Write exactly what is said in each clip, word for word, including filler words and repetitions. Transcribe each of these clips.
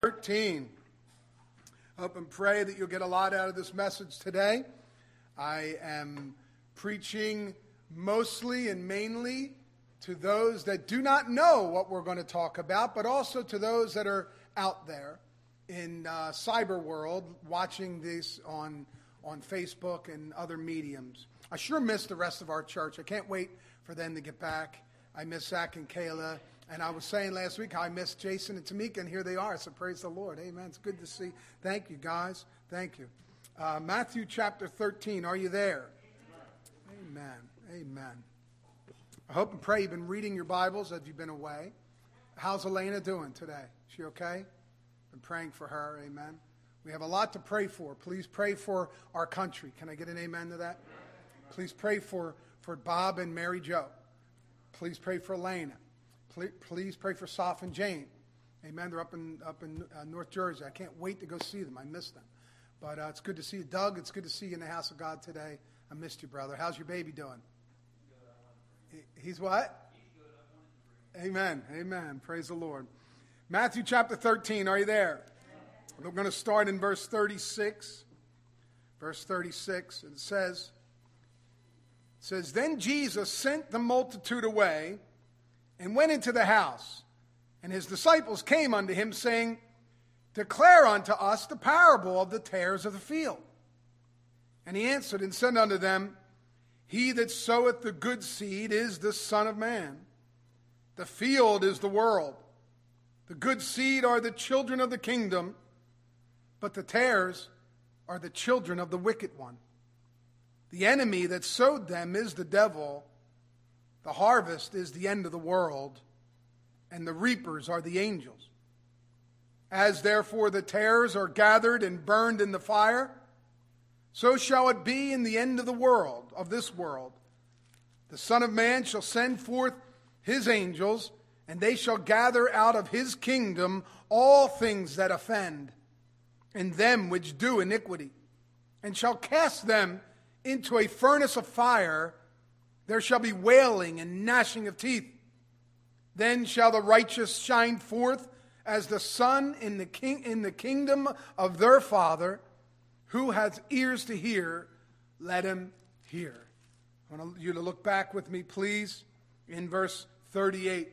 thirteen. Hope and pray that you'll get a lot out of this message today. I am preaching mostly and mainly to those that do not know what we're going to talk about, but also to those that are out there in uh, cyber world watching this on, on Facebook and other mediums. I sure miss the rest of our church. I can't wait for them to get back. I miss Zach and Kayla. And I was saying last week how I missed Jason and Tamika, and here they are. So praise the Lord. Amen. It's good to see. Thank you, guys. Thank you. Uh, Matthew chapter thirteen. Are you there? Amen. Amen. I hope and pray you've been reading your Bibles as you've been away. How's Elena doing today? Is she okay? Been praying for her. Amen. We have a lot to pray for. Please pray for our country. Can I get an amen to that? Please pray for, for Bob and Mary Jo. Please pray for Elena. Please pray for Soph and Jane. Amen. They're up in up in uh, North Jersey. I can't wait to go see them. I miss them. But uh, it's good to see you. Doug, it's good to see you in the house of God today. I missed you, brother. How's your baby doing? He, he's what? Amen. Amen. Praise the Lord. Matthew chapter thirteen. Are you there? We're going to start in verse thirty-six. Verse thirty-six. It says, it says, Then Jesus sent the multitude away and went into the house. And his disciples came unto him, saying, Declare unto us the parable of the tares of the field. And he answered and said unto them, He that soweth the good seed is the Son of Man. The field is the world. The good seed are the children of the kingdom, but the tares are the children of the wicked one. The enemy that sowed them is the devil. The harvest is the end of the world, and the reapers are the angels. As therefore the tares are gathered and burned in the fire, so shall it be in the end of the world, of this world. The Son of Man shall send forth his angels, and they shall gather out of his kingdom all things that offend, and them which do iniquity, and shall cast them into a furnace of fire. There shall be wailing and gnashing of teeth. Then shall the righteous shine forth as the sun in the king in the kingdom of their Father. Who has ears to hear, let him hear. I want you to look back with me, please, in verse thirty-eight.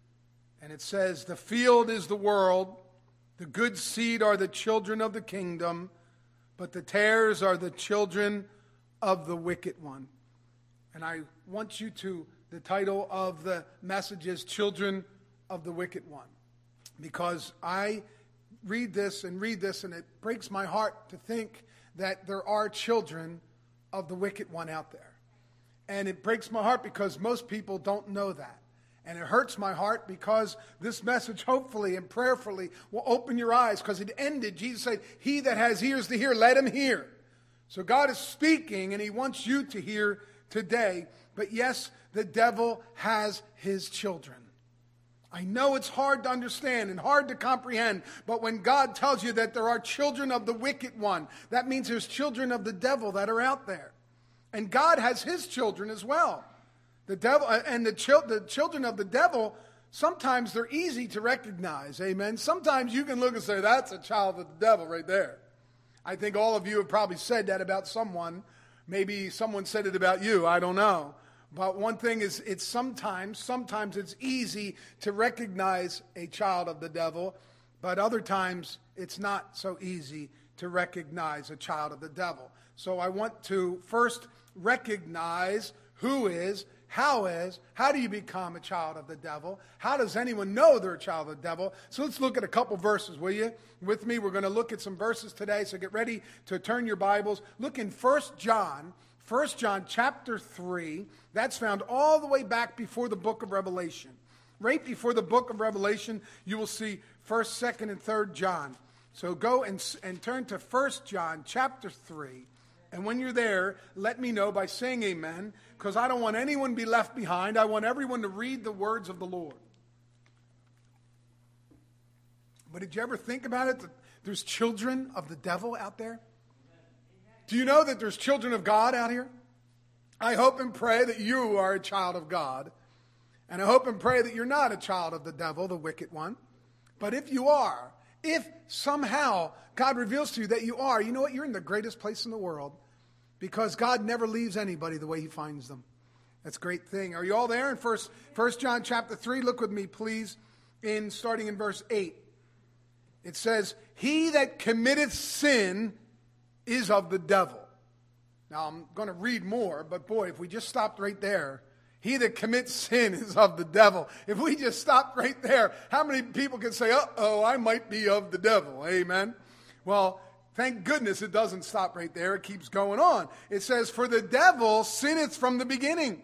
And it says, The field is the world, the good seed are the children of the kingdom, but the tares are the children of the wicked one. And I want you to, the title of the message is Children of the Wicked One. Because I read this and read this and it breaks my heart to think that there are children of the wicked one out there. And it breaks my heart because most people don't know that. And it hurts my heart because this message hopefully and prayerfully will open your eyes, because it ended, Jesus said, He that has ears to hear, let him hear. So God is speaking and he wants you to hear today. But yes, the devil has his children. I know it's hard to understand and hard to comprehend, but when God tells you that there are children of the wicked one, that means there's children of the devil that are out there. And God has his children as well. The devil and the, chil- the children of the devil, sometimes they're easy to recognize. Amen. Sometimes you can look and say, that's a child of the devil right there. I think all of you have probably said that about someone. Maybe someone said it about you. I don't know. But one thing is, it's sometimes, sometimes it's easy to recognize a child of the devil, but other times it's not so easy to recognize a child of the devil. So I want to first recognize who is, how is, how do you become a child of the devil? How does anyone know they're a child of the devil? So let's look at a couple verses, will you? With me, we're going to look at some verses today, so get ready to turn your Bibles. Look in First John, First John chapter three. That's found all the way back before the book of Revelation. Right before the book of Revelation, you will see First, Second, and Third John. So go and, and turn to First John chapter three. And when you're there, let me know by saying amen, because I don't want anyone to be left behind. I want everyone to read the words of the Lord. But did you ever think about it, that there's children of the devil out there? Do you know that there's children of God out here? I hope and pray that you are a child of God. And I hope and pray that you're not a child of the devil, the wicked one. But if you are, if somehow God reveals to you that you are, you know what? You're in the greatest place in the world because God never leaves anybody the way he finds them. That's a great thing. Are you all there? In First, First John chapter three, look with me, please, in starting in verse eight. It says, he that committeth sin is of the devil. Now, I'm going to read more, but boy, if we just stopped right there, he that commits sin is of the devil. If we just stopped right there, how many people can say, uh-oh, I might be of the devil? Amen. Well, thank goodness it doesn't stop right there. It keeps going on. It says, for the devil sinneth from the beginning.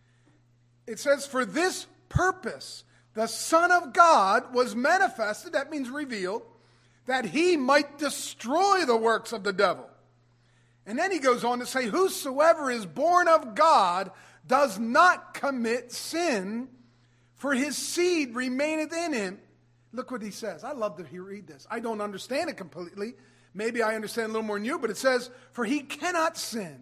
It says, for this purpose, the Son of God was manifested, that means revealed, that he might destroy the works of the devil. And then he goes on to say, whosoever is born of God does not commit sin, for his seed remaineth in him. Look what he says. I love to hear, read this. I don't understand it completely. Maybe I understand a little more than you, but it says, for he cannot sin.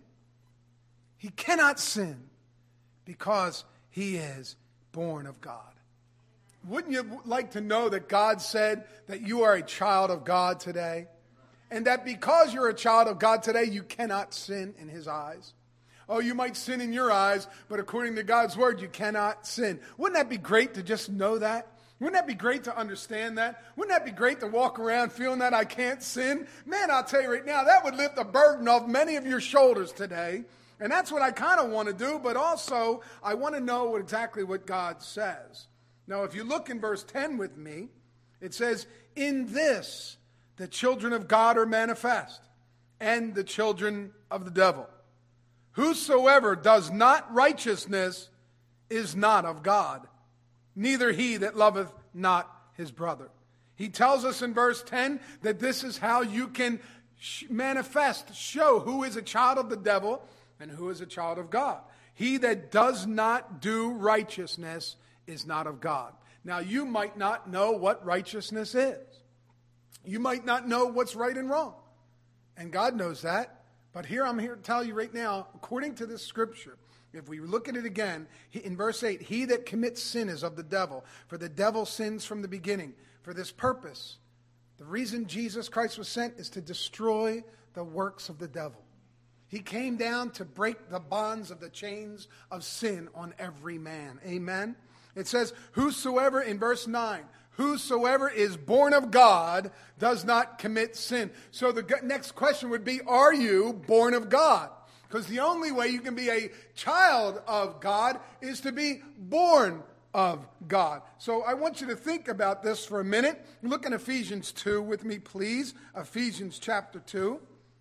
He cannot sin because he is born of God. Wouldn't you like to know that God said that you are a child of God today? And that because you're a child of God today, you cannot sin in his eyes. Oh, you might sin in your eyes, but according to God's word, you cannot sin. Wouldn't that be great to just know that? Wouldn't that be great to understand that? Wouldn't that be great to walk around feeling that I can't sin? Man, I'll tell you right now, that would lift a burden off many of your shoulders today. And that's what I kind of want to do, but also I want to know what, exactly what God says. Now, if you look in verse ten with me, it says, in this the children of God are manifest, and the children of the devil. Whosoever does not righteousness is not of God, neither he that loveth not his brother. He tells us in verse ten that this is how you can sh- manifest, show who is a child of the devil and who is a child of God. He that does not do righteousness is not of God. Now, you might not know what righteousness is. You might not know what's right and wrong. And God knows that. But here I'm here to tell you right now, according to this scripture, if we look at it again, in verse eight, he that commits sin is of the devil, for the devil sins from the beginning. For this purpose, the reason Jesus Christ was sent is to destroy the works of the devil. He came down to break the bonds of the chains of sin on every man. Amen? It says, whosoever, in verse nine, whosoever is born of God does not commit sin. So the next question would be, are you born of God? Because the only way you can be a child of God is to be born of God. So I want you to think about this for a minute. Look in Ephesians two with me, please. Ephesians chapter two.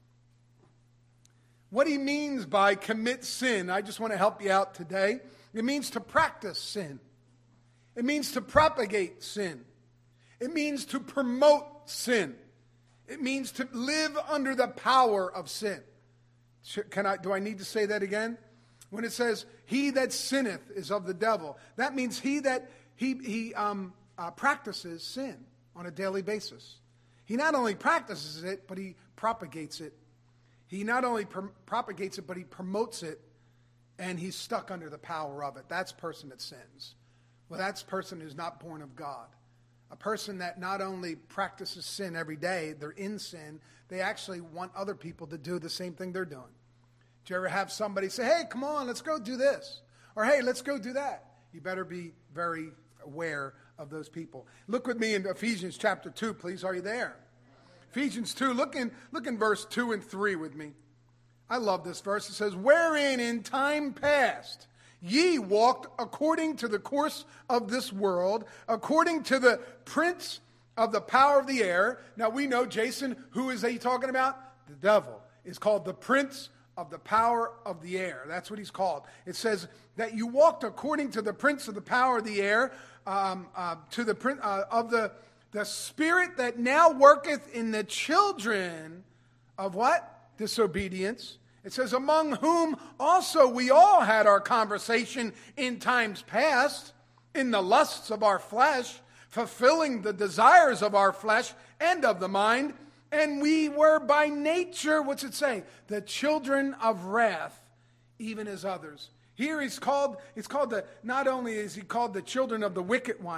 What he means by commit sin, I just want to help you out today. It means to practice sin. It means to propagate sin. It means to promote sin. It means to live under the power of sin. Can I, do I need to say that again? When it says, he that sinneth is of the devil, that means he that he, he um, uh, practices sin on a daily basis. He not only practices it, but he propagates it. He not only pr- propagates it, but he promotes it, and he's stuck under the power of it. That's a person that sins. Well, that's a person who's not born of God. A person that not only practices sin every day, they're in sin, they actually want other people to do the same thing they're doing. Do you ever have somebody say, hey, come on, let's go do this? Or, hey, let's go do that. You better be very aware of those people. Look with me in Ephesians chapter two, please. Are you there? Ephesians two, look in, look in verse two and three with me. I love this verse. It says, wherein in time past ye walked according to the course of this world, according to the prince of the power of the air. Now we know, Jason, who is he talking about? The devil is called the prince of the power of the air. That's what he's called. It says that you walked according to the prince of the power of the air, um, uh, to the prince uh, of the, the spirit that now worketh in the children of what? Disobedience. It says, among whom also we all had our conversation in times past, in the lusts of our flesh, fulfilling the desires of our flesh and of the mind, and we were by nature, what's it say? The children of wrath, even as others. Here he's called, it's called the, not only is he called the children of the wicked one,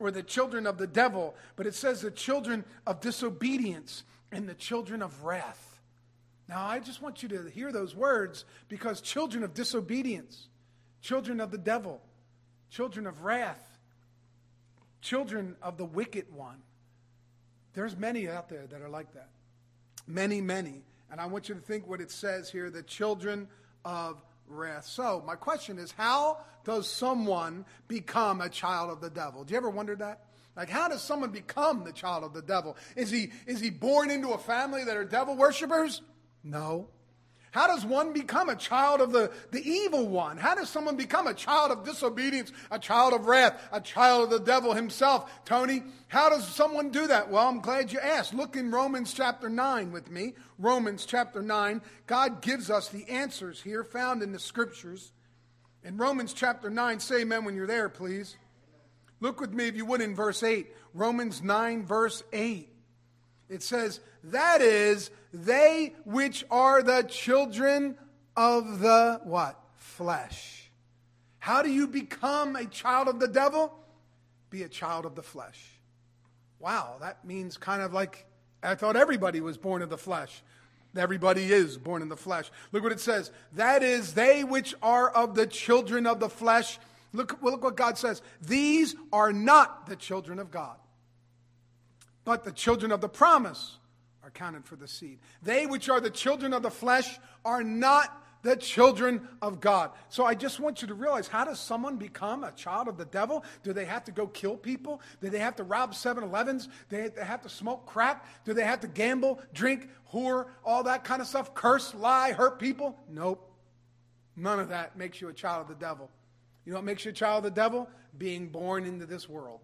or the children of the devil, but it says the children of disobedience and the children of wrath. Now, I just want you to hear those words, because children of disobedience, children of the devil, children of wrath, children of the wicked one. There's many out there that are like that. Many, many. And I want you to think what it says here, the children of wrath. So, my question is, how does someone become a child of the devil? Do you ever wonder that? Like, how does someone become the child of the devil? Is he, is he born into a family that are devil worshipers? No. How does one become a child of the, the evil one? How does someone become a child of disobedience, a child of wrath, a child of the devil himself? Tony, how does someone do that? Well, I'm glad you asked. Look in Romans chapter nine with me. Romans chapter nine. God gives us the answers here found in the scriptures. In Romans chapter nine, say amen when you're there, please. Look with me, if you would, in verse eight. Romans nine, verse eight. It says, that is, they which are the children of the what? Flesh. How do you become a child of the devil? Be a child of the flesh. Wow, that means kind of like, I thought everybody was born of the flesh. Everybody is born in the flesh. Look what it says. That is, they which are of the children of the flesh. Look, look what God says. These are not the children of God, but the children of the promise are counted for the seed. They which are the children of the flesh are not the children of God. So I just want you to realize, how does someone become a child of the devil? Do they have to go kill people? Do they have to rob seven elevens? Do they have to smoke crack? Do they have to gamble, drink, whore, all that kind of stuff? Curse, lie, hurt people? Nope. None of that makes you a child of the devil. You know what makes you a child of the devil? Being born into this world.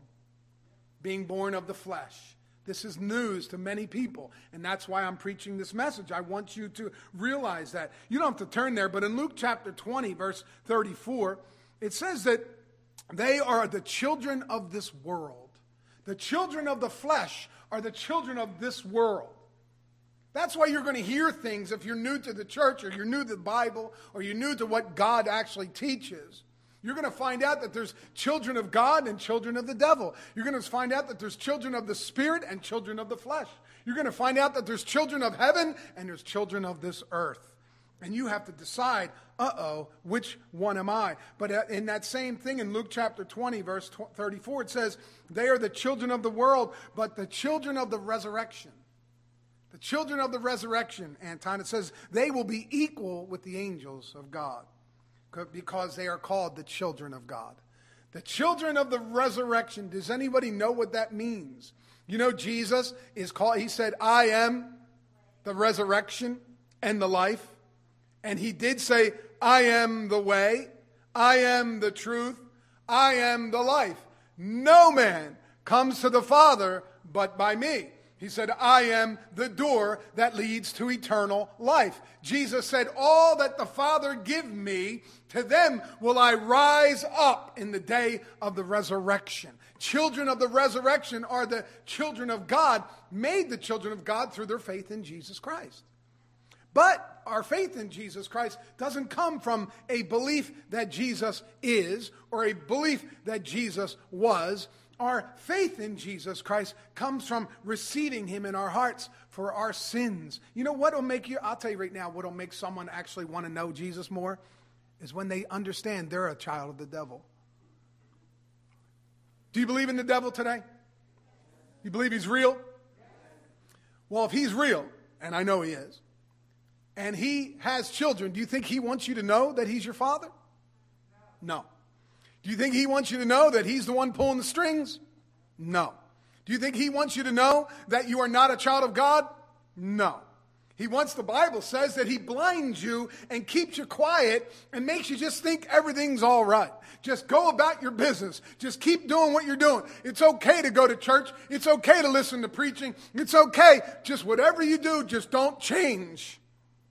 Being born of the flesh. This is news to many people, and that's why I'm preaching this message. I want you to realize that. You don't have to turn there, but in Luke chapter twenty, verse thirty-four, it says that they are the children of this world. The children of the flesh are the children of this world. That's why you're going to hear things if you're new to the church, or you're new to the Bible, or you're new to what God actually teaches. You're going to find out that there's children of God and children of the devil. You're going to find out that there's children of the Spirit and children of the flesh. You're going to find out that there's children of heaven and there's children of this earth. And you have to decide, uh-oh, which one am I? But in that same thing in Luke chapter twenty, verse thirty-four, it says, they are the children of the world, but the children of the resurrection. The children of the resurrection, Anton, it says, they will be equal with the angels of God, because they are called the children of God. The children of the resurrection. Does anybody know what that means? You know, Jesus is called, he said, I am the resurrection and the life. And he did say, I am the way, I am the truth, I am the life. No man comes to the Father but by me. He said, I am the door that leads to eternal life. Jesus said, all that the Father give me, to them will I rise up in the day of the resurrection. Children of the resurrection are the children of God, made the children of God through their faith in Jesus Christ. But our faith in Jesus Christ doesn't come from a belief that Jesus is, or a belief that Jesus was. Our faith in Jesus Christ comes from receiving him in our hearts for our sins. You know what will make you, I'll tell you right now, what will make someone actually want to know Jesus more is when they understand they're a child of the devil. Do you believe in the devil today? You believe he's real? Well, if he's real, and I know he is, and he has children, do you think he wants you to know that he's your father? No. Do you think he wants you to know that he's the one pulling the strings? No. Do you think he wants you to know that you are not a child of God? No. He wants, the Bible says, that he blinds you and keeps you quiet and makes you just think everything's all right. Just go about your business. Just keep doing what you're doing. It's okay to go to church. It's okay to listen to preaching. It's okay. Just whatever you do, just don't change.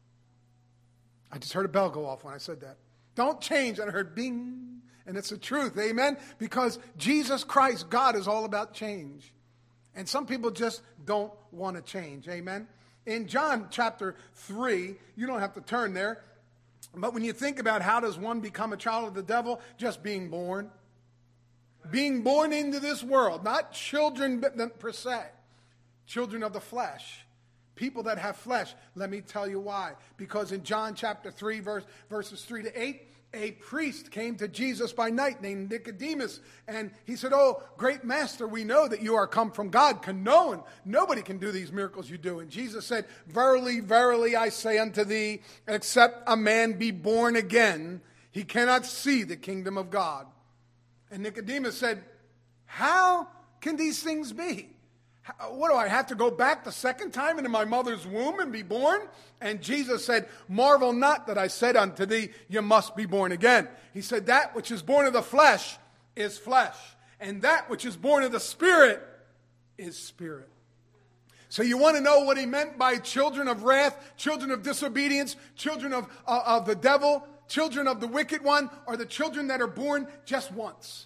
I just heard a bell go off when I said that. Don't change. And I heard bing. And it's the truth, amen? Because Jesus Christ, God, is all about change. And some people just don't want to change, amen? In John chapter three, you don't have to turn there, but when you think about how does one become a child of the devil, just being born. being born into this world, not children per se, children of the flesh, people that have flesh. Let me tell you why. Because in John chapter three, verse, verses three to eight, a priest came to Jesus by night named Nicodemus, and he said, "Oh, great master, we know that you are come from God. Can no one, nobody can do these miracles you do." And Jesus said, "Verily, verily, I say unto thee, except a man be born again, he cannot see the kingdom of God." And Nicodemus said, "How can these things be? What do I have to go back the second time into my mother's womb and be born?" And Jesus said, "Marvel not that I said unto thee, you must be born again." He said, "That which is born of the flesh is flesh, and that which is born of the Spirit is spirit." So you want to know what he meant by children of wrath, children of disobedience, children of, uh, of the devil, children of the wicked one, or the children that are born just once?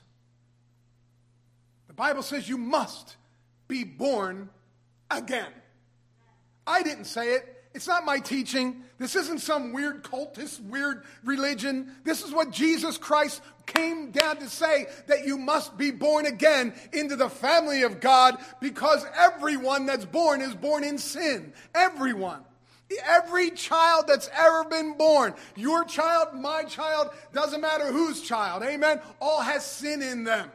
The Bible says you must be born again. I didn't say it. It's not my teaching. This isn't some weird cultist, weird religion. This is what Jesus Christ came down to say, that you must be born again into the family of God, because everyone that's born is born in sin. Everyone. Every child that's ever been born, your child, my child, doesn't matter whose child, amen, all has sin in them.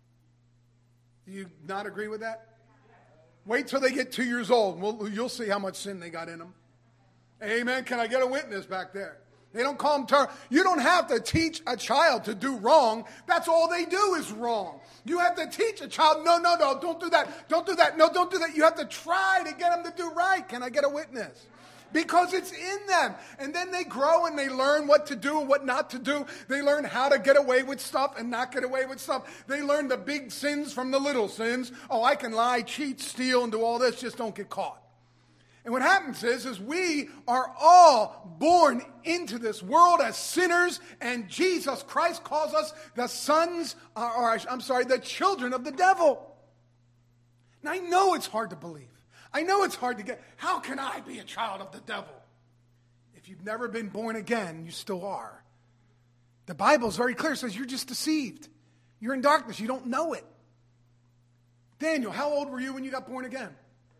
Do you not agree with that? Wait till they get two years old. Well, you'll see how much sin they got in them. Amen. Can I get a witness back there? They don't call them ter- You don't have to teach a child to do wrong. That's all they do is wrong. You have to teach a child, no, no, no, don't do that. Don't do that. No, don't do that. You have to try to get them to do right. Can I get a witness? Because it's in them. And then they grow and they learn what to do and what not to do. They learn how to get away with stuff and not get away with stuff. They learn the big sins from the little sins. Oh, I can lie, cheat, steal, and do all this. Just don't get caught. And what happens is, is we are all born into this world as sinners, and Jesus Christ calls us the sons, or, or I'm sorry, the children of the devil. Now, I know it's hard to believe. I know it's hard to get. How can I be a child of the devil? If you've never been born again, you still are. The Bible is very clear. It says you're just deceived. You're in darkness. You don't know it. Daniel, how old were you when you got born again?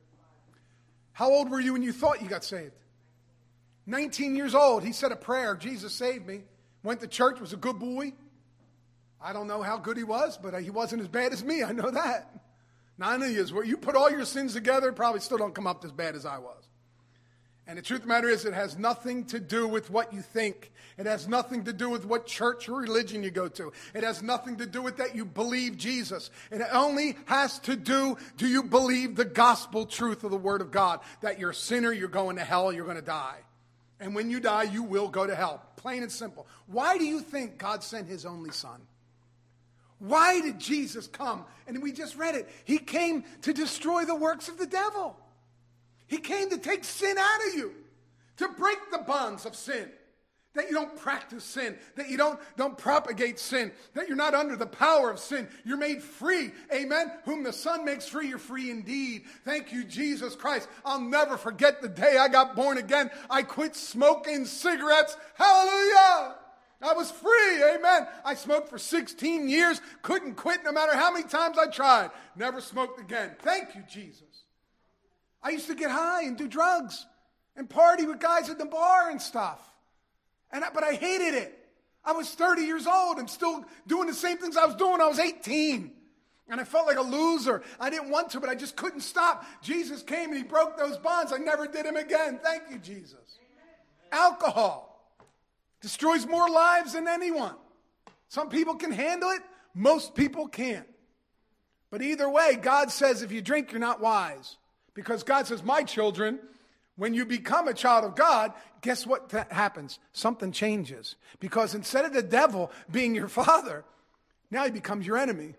How old were you when you thought you got saved? nineteen years old. He said a prayer. Jesus saved me. Went to church. Was a good boy. I don't know how good he was, but he wasn't as bad as me. I know that. None of you is where you put all your sins together, probably still don't come up as bad as I was. And the truth of the matter is, it has nothing to do with what you think. It has nothing to do with what church or religion you go to. It has nothing to do with that you believe Jesus. It only has to do, do you believe the gospel truth of the Word of God? That you're a sinner, you're going to hell, you're going to die. And when you die, you will go to hell. Plain and simple. Why do you think God sent his only son? Why did Jesus come? And we just read it. He came to destroy the works of the devil. He came to take sin out of you, to break the bonds of sin, that you don't practice sin, that you don't, don't propagate sin, that you're not under the power of sin. You're made free. Amen. Whom the Son makes free, you're free indeed. Thank you, Jesus Christ. I'll never forget the day I got born again. I quit smoking cigarettes. Hallelujah. I was free, amen. I smoked for sixteen years, couldn't quit no matter how many times I tried. Never smoked again. Thank you, Jesus. I used to get high and do drugs and party with guys at the bar and stuff. And I, but I hated it. I was thirty years old and still doing the same things I was doing when I was eighteen. And I felt like a loser. I didn't want to, but I just couldn't stop. Jesus came and he broke those bonds. I never did them again. Thank you, Jesus. Alcohol destroys more lives than anyone. Some people can handle it. Most people can't. But either way, God says if you drink, you're not wise. Because God says, my children, when you become a child of God, guess what th- happens? Something changes. Because instead of the devil being your father, now he becomes your enemy.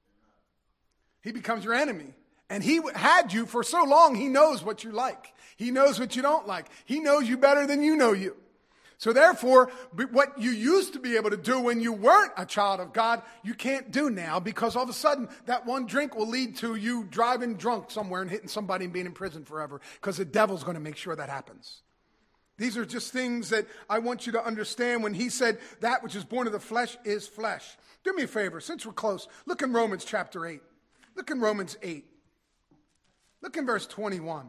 He becomes your enemy. And he had you for so long, he knows what you like. He knows what you don't like. He knows you better than you know you. So therefore, what you used to be able to do when you weren't a child of God, you can't do now, because all of a sudden that one drink will lead to you driving drunk somewhere and hitting somebody and being in prison forever, because the devil's going to make sure that happens. These are just things that I want you to understand when he said that which is born of the flesh is flesh. Do me a favor, since we're close, look in Romans chapter eight. Look in Romans eight. Look in verse twenty-one.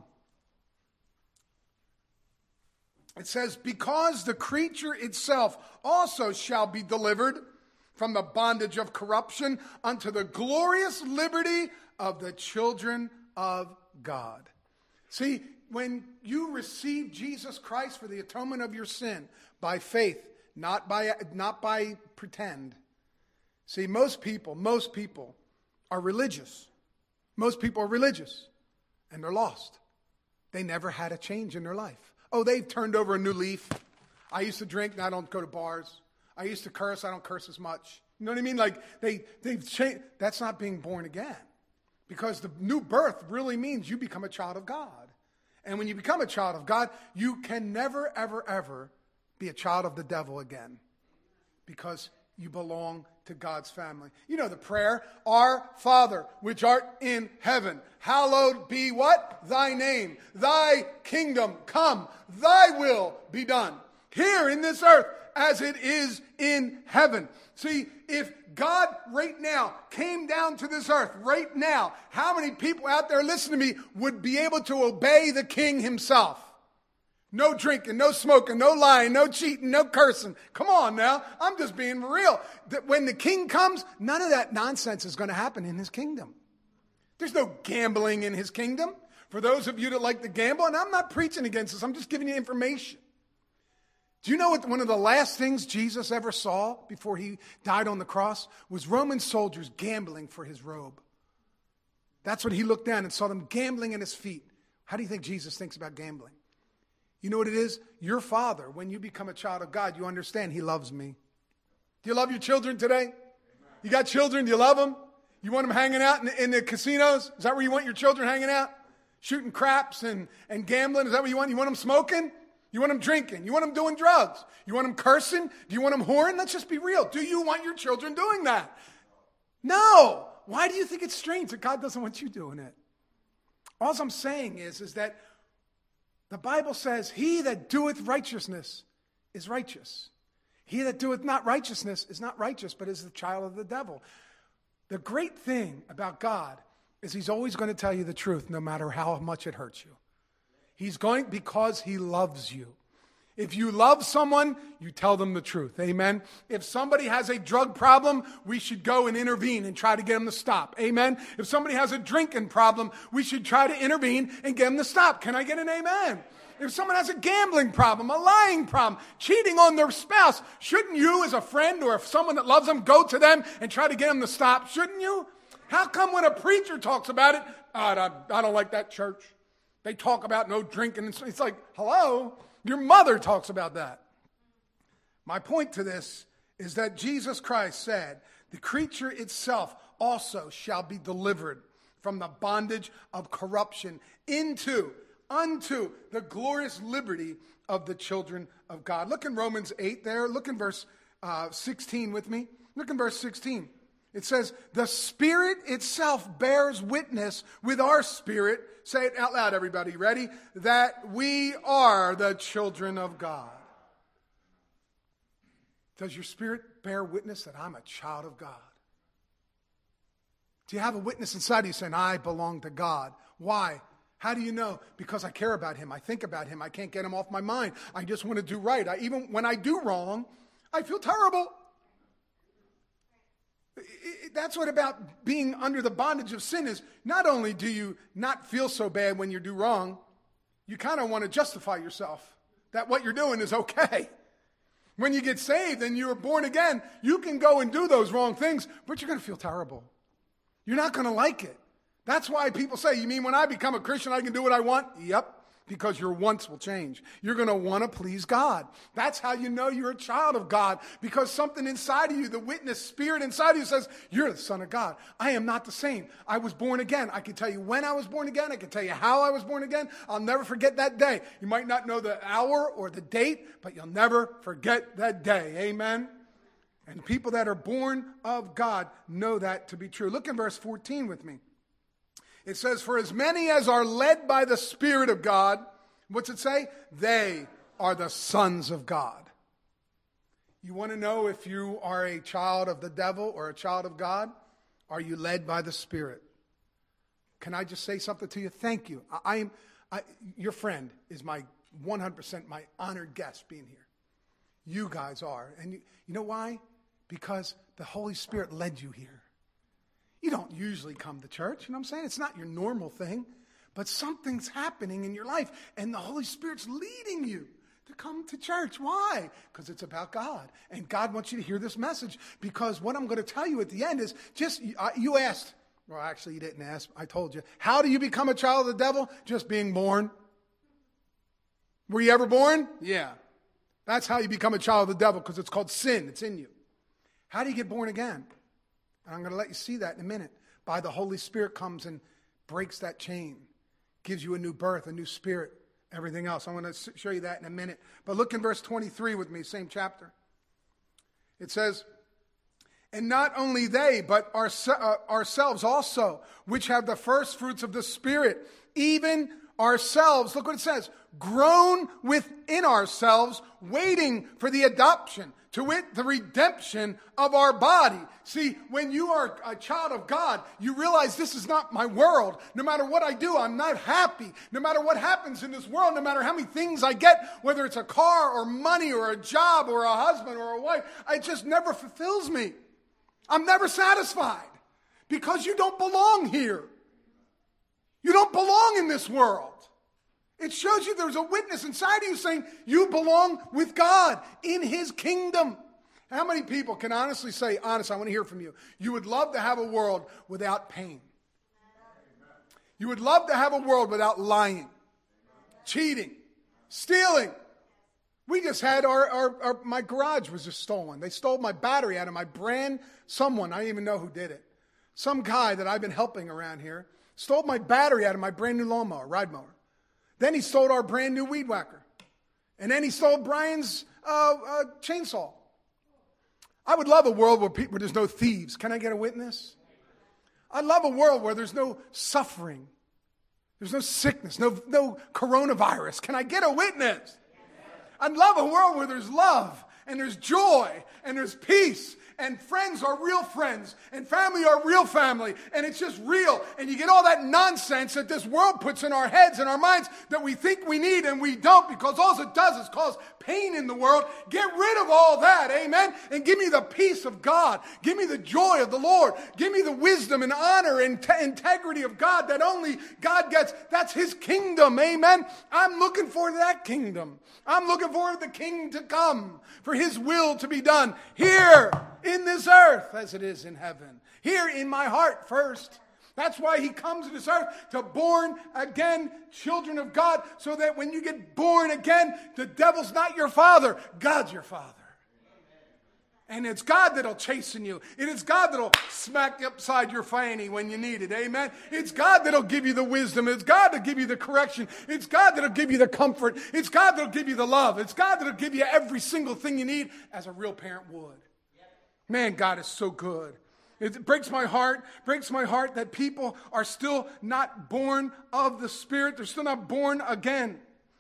It says, because the creature itself also shall be delivered from the bondage of corruption unto the glorious liberty of the children of God. See, when you receive Jesus Christ for the atonement of your sin by faith, not by, not by pretend. See, most people, most people are religious. Most people are religious, and they're lost. They never had a change in their life. Oh, they've turned over a new leaf. I used to drink, now I don't go to bars. I used to curse, I don't curse as much. You know what I mean? Like, they, they've changed. That's not being born again. Because the new birth really means you become a child of God. And when you become a child of God, you can never, ever, ever be a child of the devil again. Because you belong to God's family. You know the prayer, Our Father, which art in heaven, hallowed be what? Thy name. Thy kingdom come. Thy will be done. Here in this earth as it is in heaven. See, if God right now came down to this earth right now, how many people out there listening to me would be able to obey the King himself? No drinking, no smoking, no lying, no cheating, no cursing. Come on now. I'm just being real. That when the King comes, none of that nonsense is going to happen in his kingdom. There's no gambling in his kingdom. For those of you that like to gamble, and I'm not preaching against this, I'm just giving you information. Do you know what one of the last things Jesus ever saw before he died on the cross was Roman soldiers gambling for his robe? That's when he looked down and saw them gambling at his feet. How do you think Jesus thinks about gambling? You know what it is? Your Father, when you become a child of God, you understand he loves me. Do you love your children today? You got children? Do you love them? You want them hanging out in the, in the casinos? Is that where you want your children hanging out? Shooting craps and, and gambling? Is that what you want? You want them smoking? You want them drinking? You want them doing drugs? You want them cursing? Do you want them whoring? Let's just be real. Do you want your children doing that? No. Why do you think it's strange that God doesn't want you doing it? All I'm saying is, is that the Bible says, he that doeth righteousness is righteous. He that doeth not righteousness is not righteous, but is the child of the devil. The great thing about God is he's always going to tell you the truth, no matter how much it hurts you. He's going because he loves you. If you love someone, you tell them the truth. Amen. If somebody has a drug problem, we should go and intervene and try to get them to stop. Amen. If somebody has a drinking problem, we should try to intervene and get them to stop. Can I get an amen? If someone has a gambling problem, a lying problem, cheating on their spouse, shouldn't you as a friend or if someone that loves them go to them and try to get them to stop? Shouldn't you? How come when a preacher talks about it, oh, I, I don't like that church. They talk about no drinking. It's like, hello? Your mother talks about that. My point to this is that Jesus Christ said, the creature itself also shall be delivered from the bondage of corruption into, unto the glorious liberty of the children of God. Look in Romans eight there. Look in verse uh, sixteen with me. Look in verse sixteen. It says, the Spirit itself bears witness with our spirit. Say it out loud, everybody. Ready? That we are the children of God. Does your spirit bear witness that I'm a child of God? Do you have a witness inside of you saying, I belong to God? Why? How do you know? Because I care about him. I think about him. I can't get him off my mind. I just want to do right. I, even when I do wrong, I feel terrible. That's what about being under the bondage of sin is. Not only do you not feel so bad when you do wrong, you kind of want to justify yourself that what you're doing is okay. When you get saved and you're born again, you can go and do those wrong things, but you're going to feel terrible. You're not going to like it. That's why people say, you mean when I become a Christian, I can do what I want? Yep. Because your wants will change. You're going to want to please God. That's how you know you're a child of God. Because something inside of you, the witness spirit inside of you says, you're the son of God. I am not the same. I was born again. I can tell you when I was born again. I can tell you how I was born again. I'll never forget that day. You might not know the hour or the date, but you'll never forget that day. Amen? And people that are born of God know that to be true. Look in verse fourteen with me. It says, for as many as are led by the Spirit of God, what's it say? They are the sons of God. You want to know if you are a child of the devil or a child of God? Are you led by the Spirit? Can I just say something to you? Thank you. I, I am I, your friend is my one hundred percent my honored guest being here. You guys are. And you, you know why? Because the Holy Spirit led you here. You don't usually come to church. You know what I'm saying? It's not your normal thing. But something's happening in your life. And the Holy Spirit's leading you to come to church. Why? Because it's about God. And God wants you to hear this message. Because what I'm going to tell you at the end is just, uh, you asked, well, actually you didn't ask. I told you. How do you become a child of the devil? Just being born. Were you ever born? Yeah. That's how you become a child of the devil, because it's called sin. It's in you. How do you get born again? And I'm going to let you see that in a minute. By the Holy Spirit comes and breaks that chain. Gives you a new birth, a new spirit, everything else. I'm going to show you that in a minute. But look in verse twenty-three with me, same chapter. It says, and not only they, but our, uh, ourselves also, which have the first fruits of the Spirit, even ourselves, look what it says, groan within ourselves, waiting for the adoption, to wit, the redemption of our body. See, when you are a child of God, you realize this is not my world. No matter what I do, I'm not happy. No matter what happens in this world, no matter how many things I get, whether it's a car or money or a job or a husband or a wife, it just never fulfills me. I'm never satisfied because you don't belong here. You don't belong in this world. It shows you there's a witness inside of you saying you belong with God in His kingdom. How many people can honestly say, honest, I want to hear from you. You would love to have a world without pain. You would love to have a world without lying, cheating, stealing. We just had our, our, our, my garage was just stolen. They stole my battery out of my brand, someone, I don't even know who did it. Some guy that I've been helping around here stole my battery out of my brand new lawnmower, ride mower. Then he stole our brand new weed whacker. And then he stole Brian's uh, uh, chainsaw. I would love a world where, people, where there's no thieves. Can I get a witness? I'd love a world where there's no suffering. There's no sickness, no, no coronavirus. Can I get a witness? I'd love a world where there's love and there's joy and there's peace and friends are real friends and family are real family and it's just real. And you get all that nonsense that this world puts in our heads and our minds that we think we need and we don't, because all it does is cause pain in the world. Get rid of all that, amen? And give me the peace of God. Give me the joy of the Lord. Give me the wisdom and honor and te- integrity of God that only God gets. That's His kingdom, amen? I'm looking forward to that kingdom. I'm looking forward to the King to come, for His will to be done here in this earth as it is in heaven. Here in my heart first. That's why He comes to this earth, to born again children of God, so that when you get born again, the devil's not your father, God's your father. And it's God that'll chasten you. It is God that'll smack you upside your fanny when you need it. Amen. It's God that'll give you the wisdom. It's God that'll give you the correction. It's God that'll give you the comfort. It's God that'll give you the love. It's God that'll give you every single thing you need as a real parent would. Man, God is so good. It breaks my heart, breaks my heart that people are still not born of the Spirit. They're still not born again.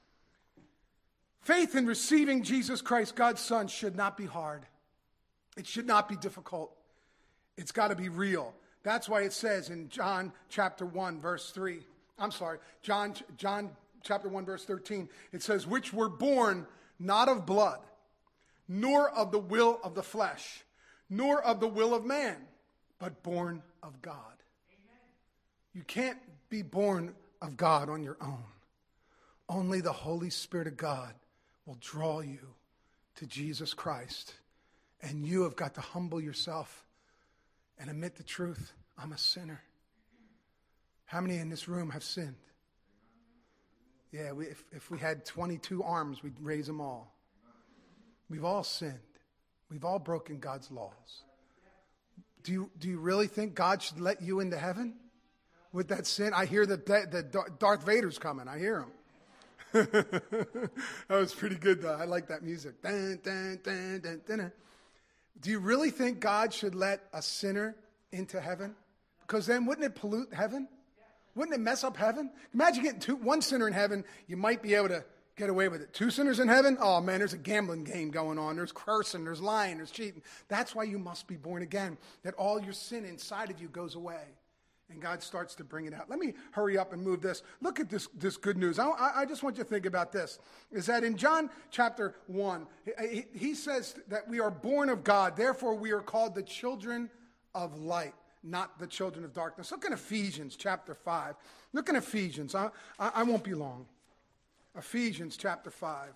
Faith in receiving Jesus Christ, God's Son, should not be hard. It should not be difficult. It's got to be real. That's why it says in John chapter one, verse three. I'm sorry, John, John chapter one, verse thirteen. It says, which were born not of blood, nor of the will of the flesh, nor of the will of man, but born of God. Amen. You can't be born of God on your own. Only the Holy Spirit of God will draw you to Jesus Christ. And you have got to humble yourself and admit the truth. I'm a sinner. How many in this room have sinned? Yeah, we, if, if we had twenty-two arms, we'd raise them all. We've all sinned. We've all broken God's laws. Do you, do you really think God should let you into heaven with that sin? I hear that, that Darth Vader's coming. I hear him. That was pretty good, though. I like that music. Dun, dun, dun, dun, dun, dun. Do you really think God should let a sinner into heaven? Because then wouldn't it pollute heaven? Wouldn't it mess up heaven? Imagine getting two, one sinner in heaven. You might be able to get away with it. Two sinners in heaven? Oh man, there's a gambling game going on. There's cursing, there's lying, there's cheating. That's why you must be born again, that all your sin inside of you goes away. And God starts to bring it out. Let me hurry up and move this. Look at this, this good news. I, I just want you to think about this. Is that in John chapter one, he, he says that we are born of God. Therefore, we are called the children of light, not the children of darkness. Look in Ephesians chapter five. Look in Ephesians. I, I, I won't be long. Ephesians chapter five.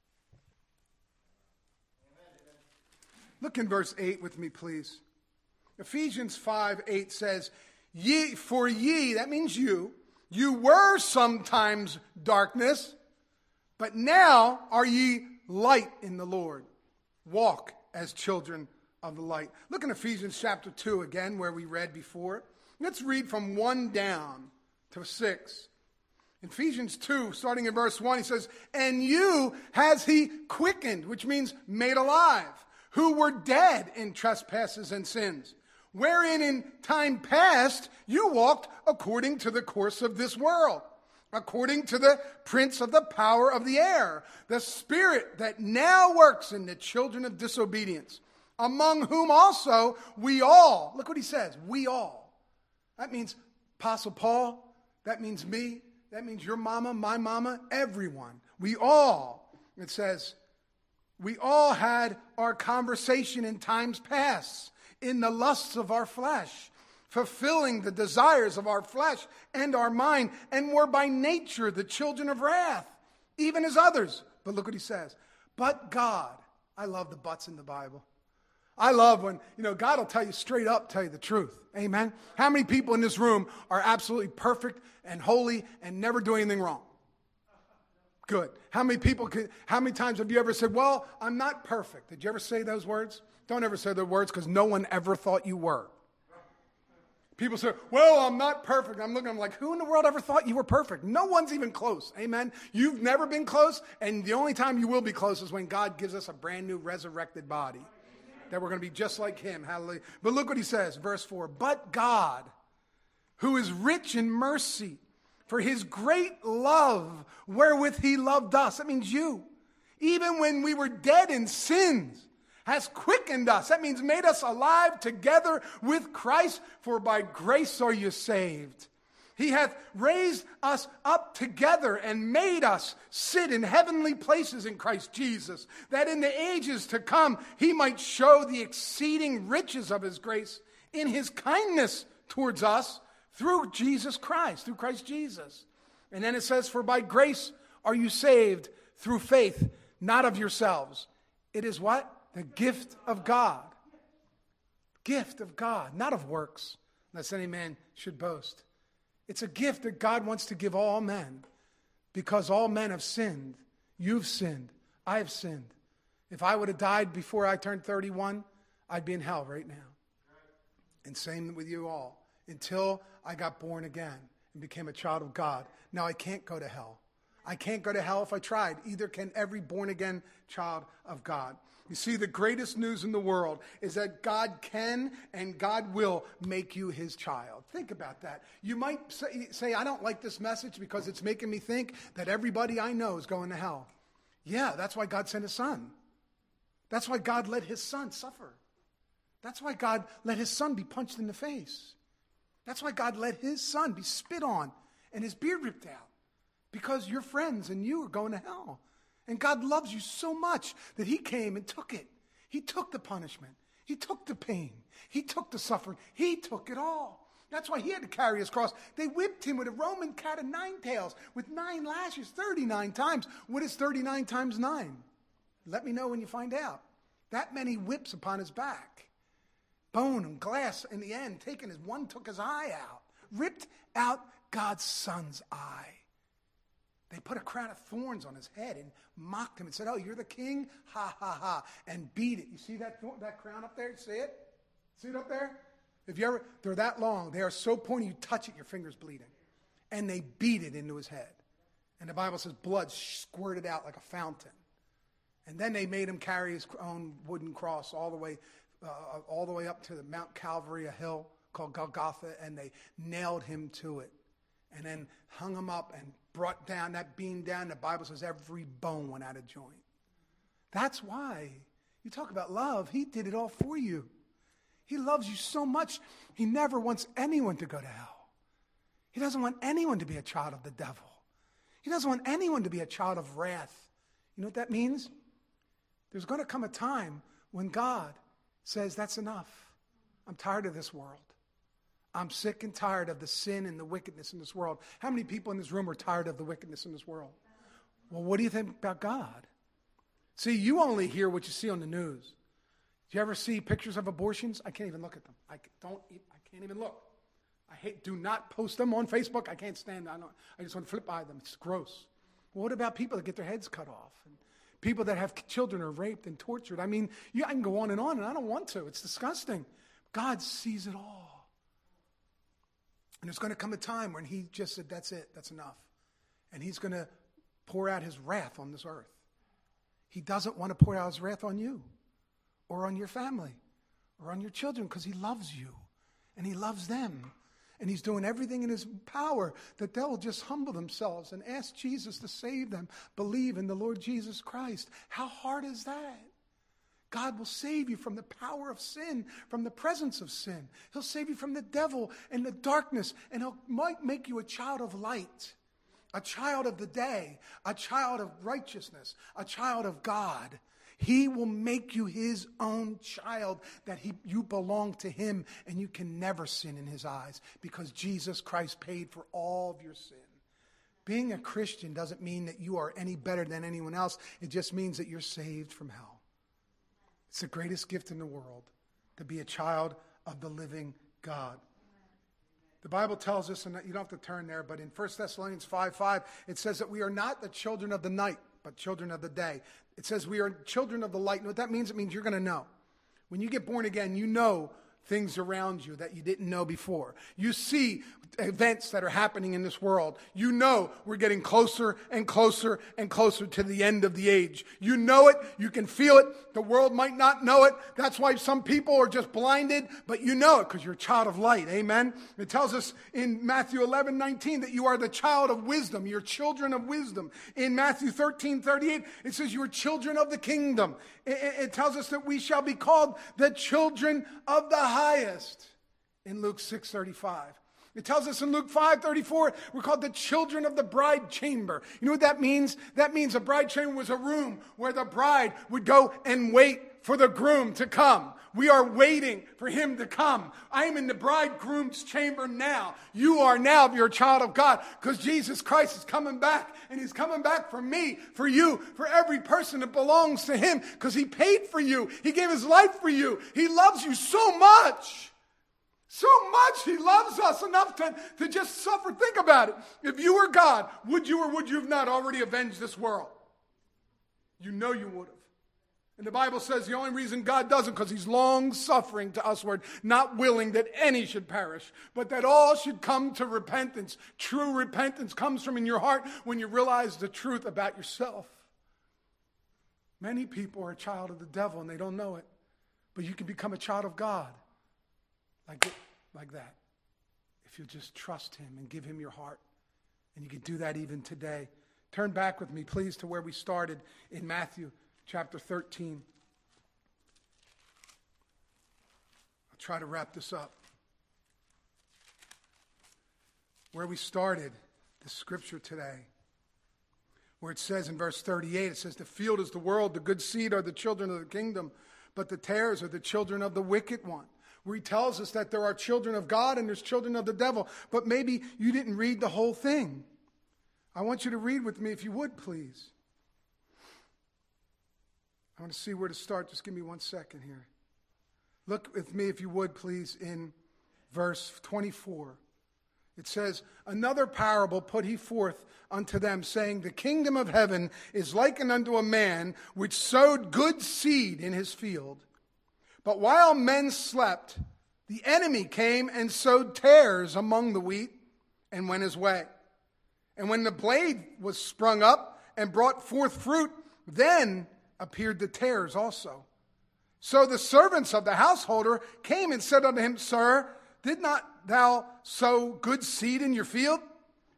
Look in verse eight with me, please. Ephesians five eight says, Ye, for ye, that means you, you were sometimes darkness, but now are ye light in the Lord. Walk as children of the light. Look in Ephesians chapter two again, where we read before. Let's read from one down to six. In Ephesians two, starting in verse one, he says, And you has he quickened, which means made alive, who were dead in trespasses and sins, wherein in time past you walked according to the course of this world, according to the prince of the power of the air, the spirit that now works in the children of disobedience, among whom also we all, look what he says, we all. That means Apostle Paul, that means me, that means your mama, my mama, everyone. We all, it says, we all had our conversation in times past, in the lusts of our flesh, fulfilling the desires of our flesh and our mind, and were by nature the children of wrath, even as others. But look what he says. But God, I love the buts in the Bible. I love when, you know, God will tell you straight up, tell you the truth. Amen? How many people in this room are absolutely perfect and holy and never do anything wrong? Good. How many people, can, how many times have you ever said, well, I'm not perfect? Did you ever say those words? Don't ever say those words, because no one ever thought you were. People say, well, I'm not perfect. I'm looking, I'm like, who in the world ever thought you were perfect? No one's even close. Amen? You've never been close, and the only time you will be close is when God gives us a brand new resurrected body, that we're going to be just like him. Hallelujah. But look what he says, verse four. But God, who is rich in mercy, for his great love wherewith he loved us. That means you. Even when we were dead in sins, has quickened us. That means made us alive together with Christ, for by grace are you saved. He hath raised us up together and made us sit in heavenly places in Christ Jesus, that in the ages to come he might show the exceeding riches of his grace in his kindness towards us through Jesus Christ, through Christ Jesus. And then it says, for by grace are you saved through faith, not of yourselves. It is what? The gift of God. Gift of God, not of works, lest any man should boast. It's a gift that God wants to give all men, because all men have sinned. You've sinned. I have sinned. If I would have died before I turned thirty-one, I'd be in hell right now. And same with you all. Until I got born again and became a child of God. Now I can't go to hell. I can't go to hell if I tried. Either can every born-again child of God. You see, the greatest news in the world is that God can and God will make you his child. Think about that. You might say, say, I don't like this message because it's making me think that everybody I know is going to hell. Yeah, that's why God sent his son. That's why God let his son suffer. That's why God let his son be punched in the face. That's why God let his son be spit on and his beard ripped out. Because your friends and you are going to hell. And God loves you so much that he came and took it. He took the punishment. He took the pain. He took the suffering. He took it all. That's why he had to carry his cross. They whipped him with a Roman cat of nine tails with nine lashes thirty-nine times. What is thirty-nine times nine? Let me know when you find out. That many whips upon his back. Bone and glass in the end. Taking his one took his eye out. Ripped out God's son's eye. They put a crown of thorns on his head and mocked him and said, oh, you're the king? Ha, ha, ha. And beat it. You see that thorn, that crown up there? See it? See it up there? If you ever, they're that long. They are so pointy, you touch it, your finger's bleeding. And they beat it into his head. And the Bible says blood squirted out like a fountain. And then they made him carry his own wooden cross all the way, uh, all the way up to the Mount Calvary, a hill called Golgotha, and they nailed him to it. and then hung him up and brought down that beam down. The Bible says every bone went out of joint. That's why. You talk about love. He did it all for you. He loves you so much. He never wants anyone to go to hell. He doesn't want anyone to be a child of the devil. He doesn't want anyone to be a child of wrath. You know what that means? There's going to come a time when God says, that's enough. I'm tired of this world. I'm sick and tired of the sin and the wickedness in this world. How many people in this room are tired of the wickedness in this world? Well, what do you think about God? See, you only hear what you see on the news. Do you ever see pictures of abortions? I can't even look at them. I don't. I can't even look. I hate. Do not post them on Facebook. I can't stand. I don't. I just want to flip by them. It's gross. Well, what about people that get their heads cut off, and people that have children are raped and tortured? I mean, yeah, I can go on and on, and I don't want to. It's disgusting. God sees it all, and there's going to come a time when He just said, "That's it. That's enough," and He's going to pour out His wrath on this earth. He doesn't want to pour out His wrath on you, or on your family, or on your children, because He loves you, and He loves them. And He's doing everything in His power that they'll just humble themselves and ask Jesus to save them, believe in the Lord Jesus Christ. How hard is that? God will save you from the power of sin, from the presence of sin. He'll save you from the devil and the darkness, and He'll might make you a child of light, a child of the day, a child of righteousness, a child of God. He will make you His own child, that he, you belong to Him, and you can never sin in His eyes because Jesus Christ paid for all of your sin. Being a Christian doesn't mean that you are any better than anyone else. It just means that you're saved from hell. It's the greatest gift in the world, to be a child of the living God. The Bible tells us, and you don't have to turn there, but in First Thessalonians five five, it says that we are not the children of the night, but children of the day. It says we are children of the light. And what that means, it means you're going to know. When you get born again, you know things around you that you didn't know before. You see events that are happening in this world. You know we're getting closer and closer and closer to the end of the age. You know it. You can feel it. The world might not know it. That's why some people are just blinded, but you know it because you're a child of light. Amen. It tells us in Matthew eleven nineteen that you are the child of wisdom. You're children of wisdom. In Matthew thirteen thirty-eight, it says you are children of the kingdom. It, it tells us that we shall be called the children of the highest in Luke six thirty-five. It tells us in Luke five thirty-four, we're called the children of the bride chamber. You know what that means? That means a bride chamber was a room where the bride would go and wait for the groom to come. We are waiting for him to come. I am in the bridegroom's chamber now. You are now, if you're a child of God, because Jesus Christ is coming back, and He's coming back for me, for you, for every person that belongs to Him, because He paid for you. He gave His life for you. He loves you so much. So much. He loves us enough to, to just suffer. Think about it. If you were God, would you or would you have not already avenged this world? You know you would have. And the Bible says the only reason God doesn't, because He's long-suffering to usward, not willing that any should perish, but that all should come to repentance. True repentance comes from in your heart when you realize the truth about yourself. Many people are a child of the devil and they don't know it, but you can become a child of God like, it, like that if you just trust Him and give Him your heart. And you can do that even today. Turn back with me, please, to where we started in Matthew chapter thirteen. I'll try to wrap this up. Where we started the scripture today, where it says in verse thirty-eight, it says, the field is the world, the good seed are the children of the kingdom, but the tares are the children of the wicked one. Where he tells us that there are children of God and there's children of the devil. But maybe you didn't read the whole thing. I want you to read with me if you would, please. I want to see where to start. Just give me one second here. Look with me, if you would, please, in verse twenty-four. It says, another parable put he forth unto them, saying, the kingdom of heaven is likened unto a man which sowed good seed in his field. But while men slept, the enemy came and sowed tares among the wheat and went his way. And when the blade was sprung up and brought forth fruit, then appeared the tares also. So the servants of the householder came and said unto him, Sir, did not thou sow good seed in your field?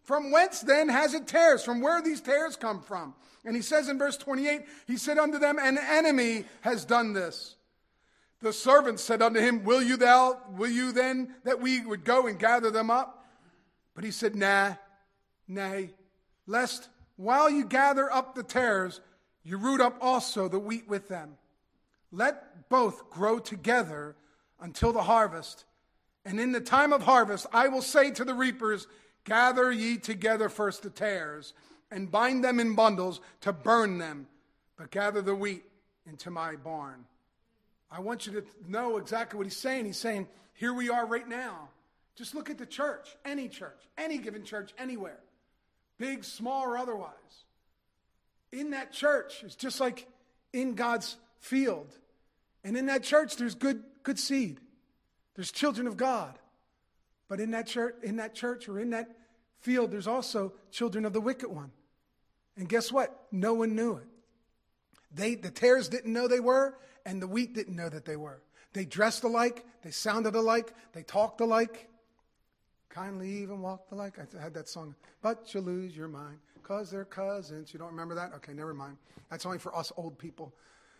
From whence then has it tares? From where these tares come from? And he says in verse twenty-eight, he said unto them, an enemy has done this. The servants said unto him, Will you thou, will you then that we would go and gather them up? But he said, Nah, nay, lest while you gather up the tares, you root up also the wheat with them. Let both grow together until the harvest. And in the time of harvest, I will say to the reapers, Gather ye together first the tares, and bind them in bundles to burn them, but gather the wheat into my barn. I want you to know exactly what he's saying. He's saying, here we are right now. Just look at the church, any church, any given church, anywhere. Big, small, or otherwise. In that church, it's just like in God's field. And in that church, there's good, good seed. There's children of God. But in that church, in that church or in that field, there's also children of the wicked one. And guess what? No one knew it. They, the tares didn't know they were, and the wheat didn't know that they were. They dressed alike, they sounded alike, they talked alike. Kindly even walked alike. I had that song, but you lose your mind, because they're cousins. You don't remember that? Okay, never mind. That's only for us old people.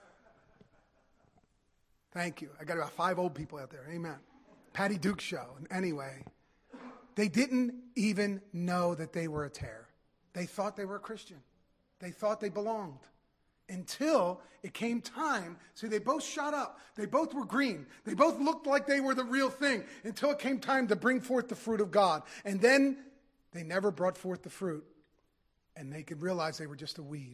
Thank you. I got about five old people out there. Amen. Patty Duke show. Anyway, they didn't even know that they were a tare. They thought they were a Christian. They thought they belonged. Until it came time. See, they both shot up. They both were green. They both looked like they were the real thing. Until it came time to bring forth the fruit of God. And then they never brought forth the fruit. And they could realize they were just a weed.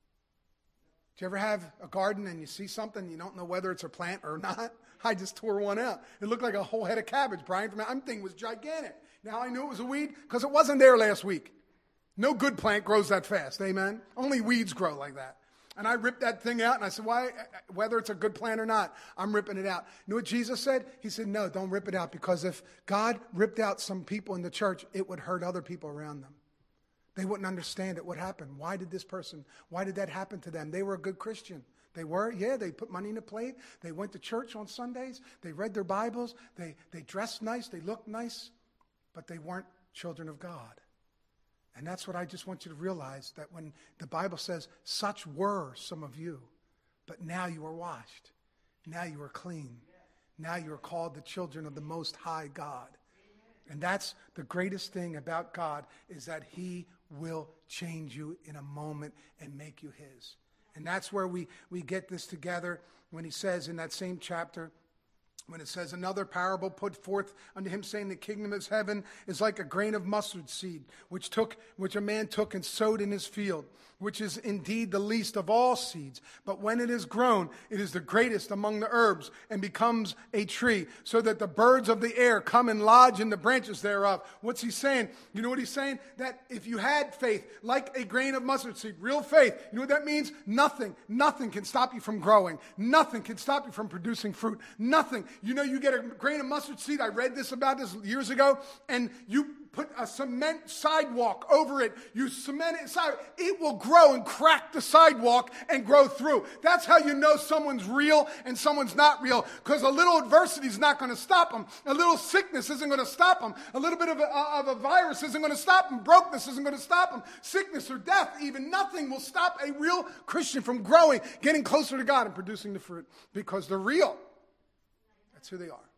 Do you ever have a garden and you see something and you don't know whether it's a plant or not? I just tore one out. It looked like a whole head of cabbage, Brian. I'm thinking it was gigantic. Now I knew it was a weed because it wasn't there last week. No good plant grows that fast, amen? Only weeds grow like that. And I ripped that thing out, and I said, why, whether it's a good plant or not, I'm ripping it out. You know what Jesus said? He said, no, don't rip it out, because if God ripped out some people in the church, it would hurt other people around them. They wouldn't understand it. What happened? Why did this person, why did that happen to them? They were a good Christian. They were, yeah, they put money in the plate. They went to church on Sundays. They read their Bibles. They, they dressed nice. They looked nice. But they weren't children of God. And that's what I just want you to realize, that when the Bible says, such were some of you, but now you are washed. Now you are clean. Now you are called the children of the Most High God. And that's the greatest thing about God, is that he will change you in a moment and make you his. And that's where we, we get this together when he says in that same chapter, when it says, another parable put forth unto him, saying, the kingdom of heaven is like a grain of mustard seed, which took, which a man took and sowed in his field, which is indeed the least of all seeds. But when it is grown, it is the greatest among the herbs, and becomes a tree, so that the birds of the air come and lodge in the branches thereof. What's he saying? You know what he's saying? That if you had faith, like a grain of mustard seed, real faith, you know what that means? Nothing, nothing can stop you from growing. Nothing can stop you from producing fruit. Nothing. You know, you get a grain of mustard seed. I read this about this years ago, and you put a cement sidewalk over it. You cement it inside. It will grow and crack the sidewalk and grow through. That's how you know someone's real and someone's not real, because a little adversity is not going to stop them. A little sickness isn't going to stop them. A little bit of a, of a virus isn't going to stop them. Brokenness isn't going to stop them. Sickness or death, even nothing will stop a real Christian from growing, getting closer to God and producing the fruit, because they're real. That's who they are.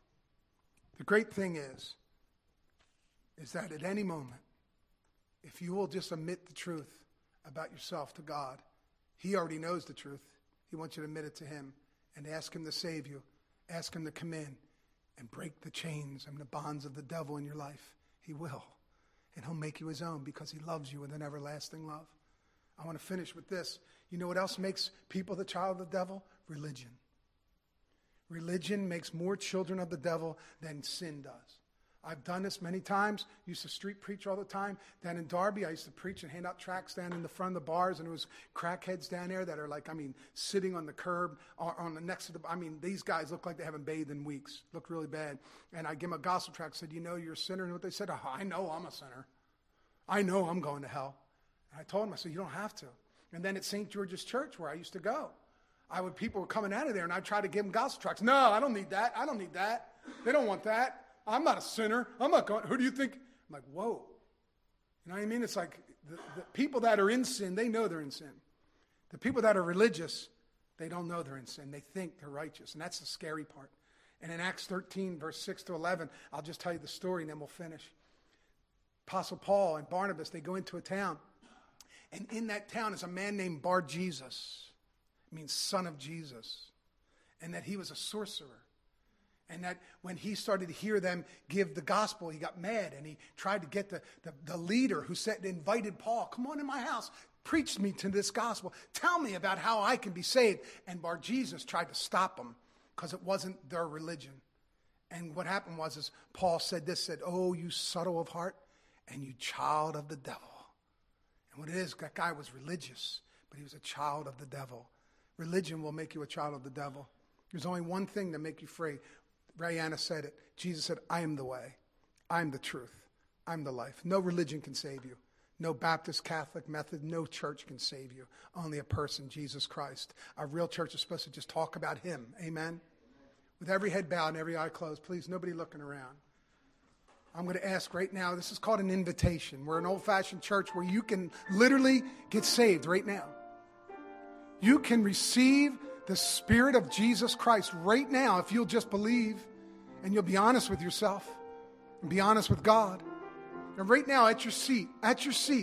The great thing is, is that at any moment, if you will just admit the truth about yourself to God, he already knows the truth. He wants you to admit it to him and ask him to save you. Ask him to come in and break the chains and the bonds of the devil in your life. He will. And he'll make you his own, because he loves you with an everlasting love. I want to finish with this. You know what else makes people the child of the devil? Religion. Religion makes more children of the devil than sin does. I've done this many times. Used to street preach all the time. Down in Darby, I used to preach and hand out tracts down in the front of the bars, and it was crackheads down there that are like, I mean, sitting on the curb or on the next to the, I mean, these guys look like they haven't bathed in weeks. Looked really bad. And I give them a gospel tract, said, you know you're a sinner? And what they said, oh, I know I'm a sinner. I know I'm going to hell. And I told them, I said, you don't have to. And then at Saint George's Church, where I used to go, I would, people were coming out of there, and I'd try to give them gospel tracts. No, I don't need that. I don't need that. They don't want that. I'm not a sinner. I'm not going. Who do you think? I'm like, whoa. You know what I mean? It's like the, the people that are in sin, they know they're in sin. The people that are religious, they don't know they're in sin. They think they're righteous, and that's the scary part. And in Acts thirteen, verse six to eleven, I'll just tell you the story, and then we'll finish. Apostle Paul and Barnabas, they go into a town. And in that town is a man named Bar Jesus. It means son of Jesus. And that he was a sorcerer. And that when he started to hear them give the gospel, he got mad. And he tried to get the, the, the leader who said, invited Paul, come on in my house. Preach me to this gospel. Tell me about how I can be saved. And Bar Jesus tried to stop him because it wasn't their religion. And what happened was is Paul said this, said, oh, you subtle of heart and you child of the devil. And what it is, that guy was religious, but he was a child of the devil. Religion will make you a child of the devil. There's only one thing to make you free. Rihanna said it. Jesus said, I am the way. I'm the truth. I'm the life. No religion can save you. No Baptist, Catholic, Methodist, no church can save you. Only a person, Jesus Christ. Our real church is supposed to just talk about him. Amen? With every head bowed and every eye closed. Please, nobody looking around. I'm going to ask right now, this is called an invitation. We're an old-fashioned church where you can literally get saved right now. You can receive the Spirit of Jesus Christ right now if you'll just believe and you'll be honest with yourself and be honest with God. And right now at your seat, at your seat,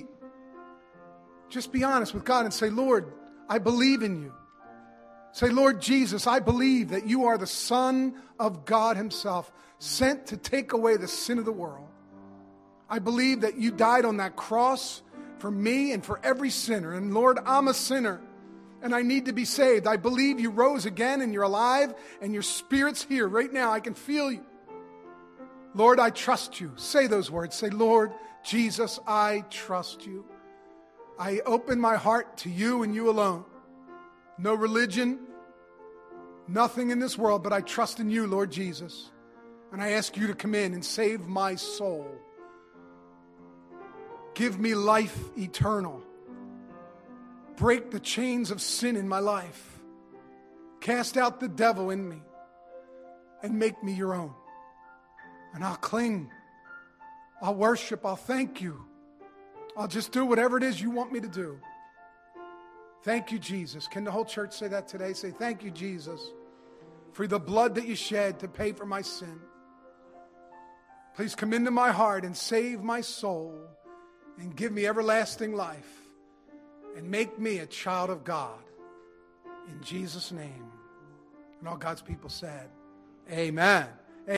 just be honest with God and say, Lord, I believe in you. Say, Lord Jesus, I believe that you are the Son of God himself, sent to take away the sin of the world. I believe that you died on that cross for me and for every sinner. And Lord, I'm a sinner and I need to be saved. I believe you rose again and you're alive and your Spirit's here right now. I can feel you. Lord, I trust you. Say those words. Say, Lord Jesus, I trust you. I open my heart to you and you alone. No religion, nothing in this world, but I trust in you, Lord Jesus. And I ask you to come in and save my soul. Give me life eternal. Break the chains of sin in my life. Cast out the devil in me and make me your own. And I'll cling. I'll worship. I'll thank you. I'll just do whatever it is you want me to do. Thank you, Jesus. Can the whole church say that today? Say, thank you, Jesus, for the blood that you shed to pay for my sin. Please come into my heart and save my soul and give me everlasting life and make me a child of God. In Jesus' name. And all God's people said, amen.